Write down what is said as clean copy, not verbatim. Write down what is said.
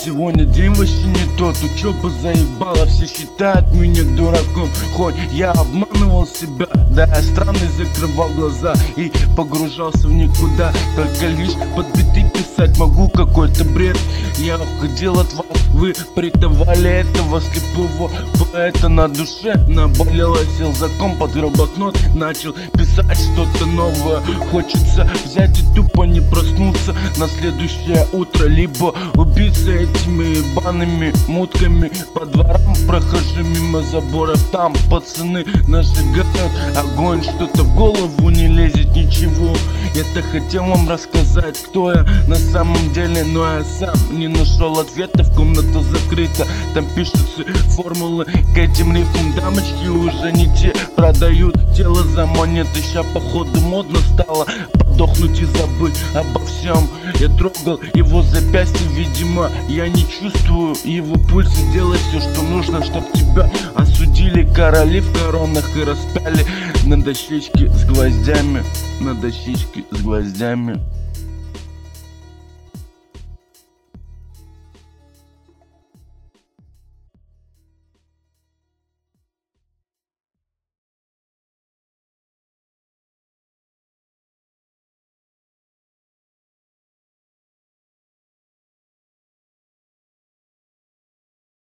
Сегодня день вообще не тот, учеба заебала, все считают меня дураком. Хоть я обманывал себя, да, я странный, закрывал глаза и погружался в никуда. Только лишь под биты писать могу какой-то бред. Я уходил от вас, вы предавали этого слепого поэта. На душе наболело, сел за комп, открыл блокнот, начал писать что-то новое. Хочется взять и тупо не проснуться на следующее утро, либо убиться этими ебаными мутками. По дворам прохожу мимо заборов, там пацаны нажигают огонь. Что-то в голову не лезет ничего. Я-то хотел вам рассказать, кто я на самом деле, но я сам не нашел ответа. В комната закрыта, там пишутся формулы к этим рифмам. Дамочки уже не те, продают тело за монеты. Ща походу модно стало подохнуть и забыть обо всем. Я трогал его запястье, видимо, я не чувствую его пульса. Делай все, что нужно, чтоб тебя осудили короли в коронах и распяли на дощечке с гвоздями, на дощечке с гвоздями.